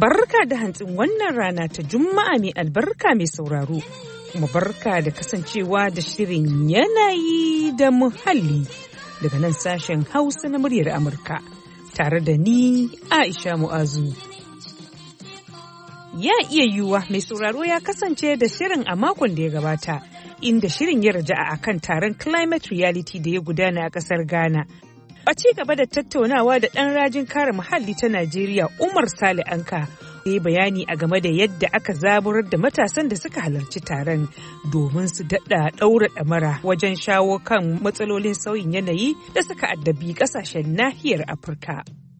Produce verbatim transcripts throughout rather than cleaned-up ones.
Barka da hantsin wannan rana ta Juma'a mai albarka mai sauraro, kuma barka da kasancewa da shirin yanayi da muhalli daga nan sashen Hausa na muryar Amurka tare da ni Aisha Mu'azu. Ya iya yiwuwa mai sauraro ya kasance da shirin a makon da ya gabata, inda shirin ya raja'a akan taron Climate Reality da ya gudana a ƙasar Ghana. A ci gaba da tattaunawa da ɗan rajin kare muhalli ta Najeriya Umar Sale Anka ya yi bayani a game da yadda aka zaburar da matasan da suka halarci taron domin su daɗa ɗaura ɗamara wajen shawo kan matsalolin sauyin yanayi da suka addabi ƙasashen nahiyar Afirka.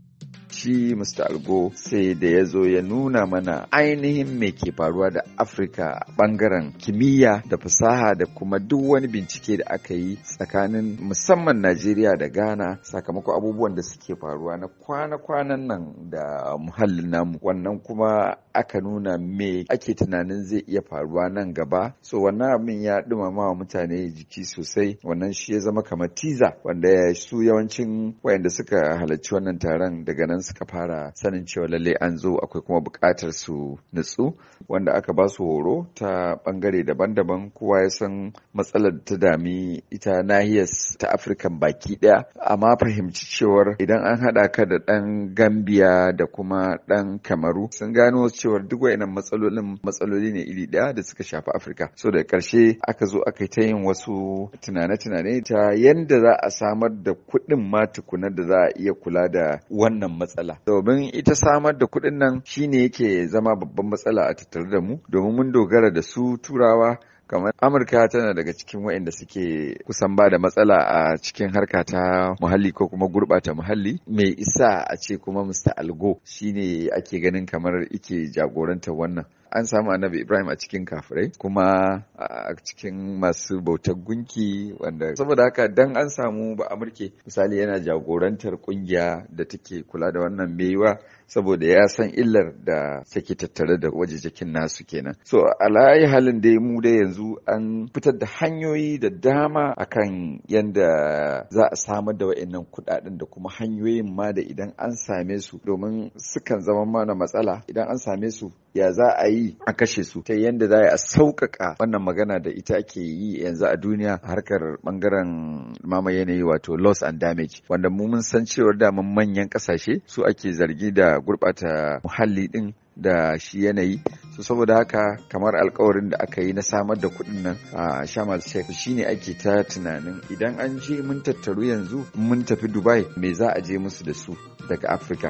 Shi Mister Algo sai da ya zo ya nuna mana ainihin me ke faruwa da Afirka bangaren kimiyya da fasaha da kuma duk wani bincike da aka yi tsakanin musamman Najeriya da Ghana sakamakon abubuwan da suke faruwa na kwana-kwanan nan da muhallin namu. Wannan kuma aka nuna me ake tunanin zai iya faruwa nan gaba. So wannan abin ya dumama wa mutane jiki sosai. Wannan shi ya zama kamar teaser wanda su yawancin wayanda suka halarci wannan taron daga nan suka fara sanin cewa lalle an zo akwai kuma buƙatar su nutsu, wanda aka ba su horo ta bangare daban-daban. Kowa ya san matsalar da ta dami ita nahiyar ta Afirka baki daya, amma fahimci cewar idan an haɗa ka da ɗan Gambia da kuma ɗan Kamaru sun gano cewar duk wayannan matsalolin matsaloli ne iri ɗaya da suka shafi Afirka. So da ƙarshe aka zo aka yi ta yin wasu tunane-tunane ta yanda za a samar da kuɗin ma tukuna da za a iya kula da wannan matsala. Domin ita samar da kuɗin nan shine yake zama babban matsala a tattare da mu, domin mun dogara da su turawa. Kamar Amurka tana daga cikin waɗanda suke kusan ba da matsala a cikin harka ta muhalli ko kuma gurɓata muhalli. Mai isa a ce kuma Mister Algo shine ake ganin kamar ike jagorantar wannan. An samu Annabi Ibrahim a cikin kafirai kuma a cikin masu bautar gunki, wanda saboda haka dan an samu ba Amurke misali yana jagorantar kungiya da take kula da wannan maiwa saboda ya san illar da take tattare da wajejakin nasu kenan. So alayi halin dai mu dai yanzu an fitar da hanyoyi da dama akan yanda za a samar da wa'annan kudaden da kuma hanyoyin ma da idan an same su, domin sukan zama mana matsala idan an same su ya za a yi a kashe su ta yanda za a sauƙaƙa wannan magana da ita ake yi yanzu a duniya a harkar bangaren mama yanayi, wato loss and damage, wanda mu mun san cewar da manyan ƙasashe su ake zargi da gurɓata muhalli ɗin da shi yanayi. So saboda haka kamar alkawarin da aka yi na samar da kuɗin nan a Sharm el-Sheikh shine ake ta tunanin idan an je mun tattaru yanzu mun tafi Dubai me za a je musu da su daga Afirka.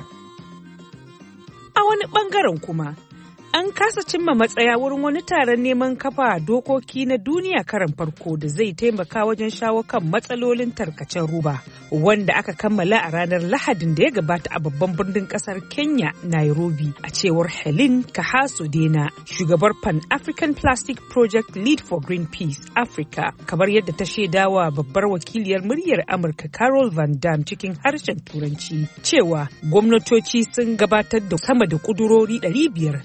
A wani bangaren kuma an kasa cimma matsaya wurin wani taron neman kafa dokoki na duniya karan farko da zai taimaka wajen shawo kan matsalolin tarkacen ruba, wanda aka kammala a ranar Lahadin da ya gabata a babban birnin kasar Kenya, Nairobi, a cewar Helen Kahaso Dena, shugabar Pan African Plastic Project Lead for Greenpeace Africa, kamar yadda ta shaidawa babbar wakiliyar muryar Amurka Carol Van Dam cikin harshen Turanci cewa gwamnatoci sun gabatar da sama da kudurori ɗari biyar.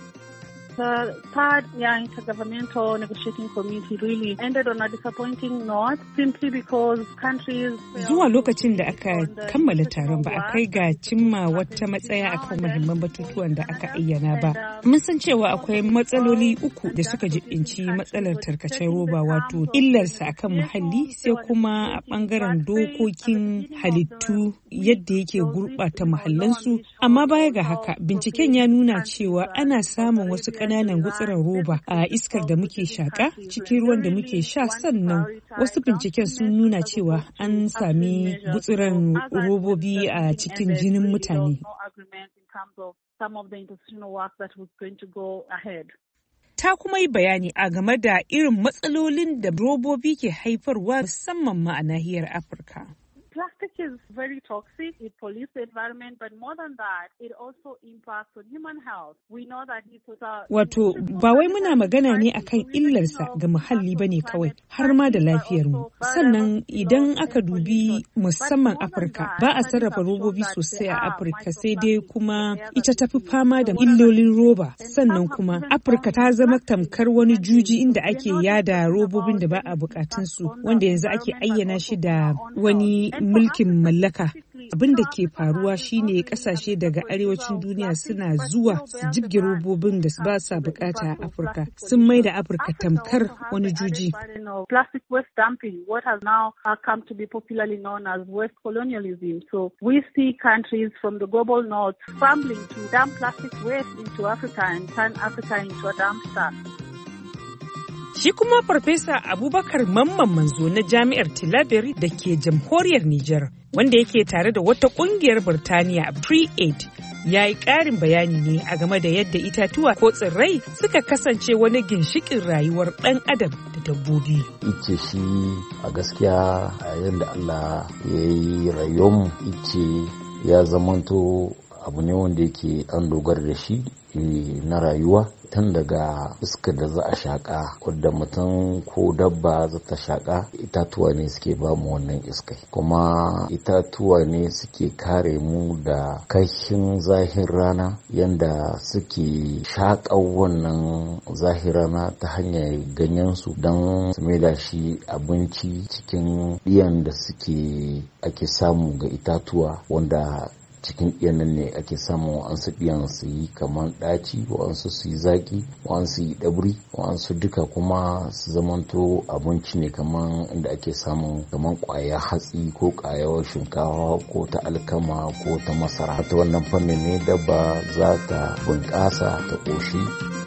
The third yeah, intergovernmental negotiating committee really ended on a disappointing note simply because countries... Zuwa lokacin da aka kammala taron ba a kai ga cimma wata matsaya akan muhimman batutuwan da aka ayyana ba. Mun san cewa akwai matsaloli uku da suka jibinci matsalar tarkacen roba, wato illarsa akan muhalli, sai kuma a bangaren dokokin halittu yadda yake gurɓata muhallansu. Amma baya ga haka, binciken ya nuna cewa ana samun wasu ƙananan gutsuran roba a iskar da muke shaƙa, cikin ruwan da muke sha, sannan wasu binciken sun nuna cewa an sami gutsuran robobi a cikin jinin mutane. Ta kuma yi bayani a game da irin matsalolin da robobi ke haifarwa musamman ma a nahiyar Afirka. Plastic is very toxic. It pollutes the environment, but more than that, it also impacts on human health. We know that it's a... Wato, ba wai muna magana ne akan illarsa ga muhalli bane kawai, har ma da lafiyarmu. Sannan idan aka dubi musamman Afirka, ba a sarrafa robobi sosai a Afirka, sai dai kuma ita tafi fama da illolin roba. Sannan kuma Afirka ta zama tamkar wani juji inda ake yada robobin da ba a bukatunsu, wanda yanzu ake ayyana shi da wani mulkin mallaka. abin da ke faruwa shine kasashe daga arewacin duniya suna zuwa su jibge robobin da ba sa bukata a Afirka, sun mai da Afirka tamkar wani juji. Plastic waste dumping, what has now come to be popularly known as waste colonialism. So we see countries from the global north scrambling to dump plastic waste into Africa and turn Africa into a dumpster. Shi kuma Farfesa Abubakar Mamman Manzo na Jami'ar Tilaberi da ke jamhuriyar Nijar, wanda yake tare da wata kungiyar Birtaniya Pre-Aid, ya yi ƙarin bayani ne a game da yadda itatuwa ko tsirrai suka kasance wani ginshiƙin rayuwar ɗan adam da dabbobi. Ice shi a gaskiya a yadda Allah ya yi rayuwarmu, ice ya zamanto abu ne wanda yake an dogara da shi na rayuwa, tun daga iskar da za a shaƙa wadda mutum ko dabba za ta shaƙa, itatuwa ne suke ba mu wannan iskai, kuma itatuwa ne suke kare mu da kashin zahin rana, yanda suke shaƙa wannan zahin rana ta hanyar ganyensu don su maida shi abinci cikin ɗiyan da suke ake samu ga itatuwa, wanda cikin ɗiyanan ne ake samun wa'ansu ɗiyan su yi kamar ɗaci, wa'ansu su yi zaƙi, wa'ansu yi ɗabri, wa'ansu duka kuma su zamanto abinci ne kamar inda ake samun kamar ƙwaya hatsi ko ƙwayar shinkawa ko ta alkama ko ta masara. Ta wannan fannin ne dabba za ta bunƙasa ta ƙoshi.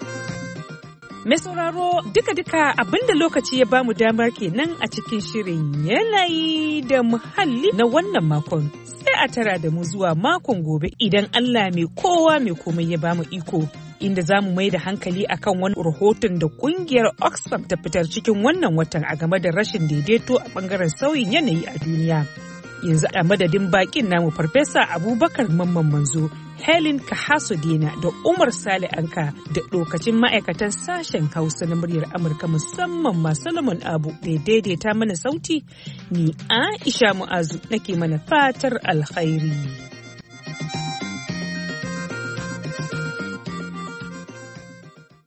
Mai sauraro duka-duka abinda lokaci ya bamu damar kenan a cikin shirin yanayi da muhalli na wannan makon. Sai a tara da mu zuwa makon gobe idan Allah mai kowa mai komai ya bamu iko, inda za mu mai da hankali akan wani rahoton da kungiyar Oxfam ta fitar cikin wannan watan a game da rashin daidaito a bangaren sauyin yanayi a duniya. Yanzu a madadin bakin namu Farfesa Abubakar Mamman Manzo, Helen Kahasodina da Umar Sale Anka da lokacin ma'aikatan sashen Hausa na muryar Amurka musamman ma Solomon Abu da daidaita mana sauti, ni Aisha Mu'azu nake mana fatar alkhairi.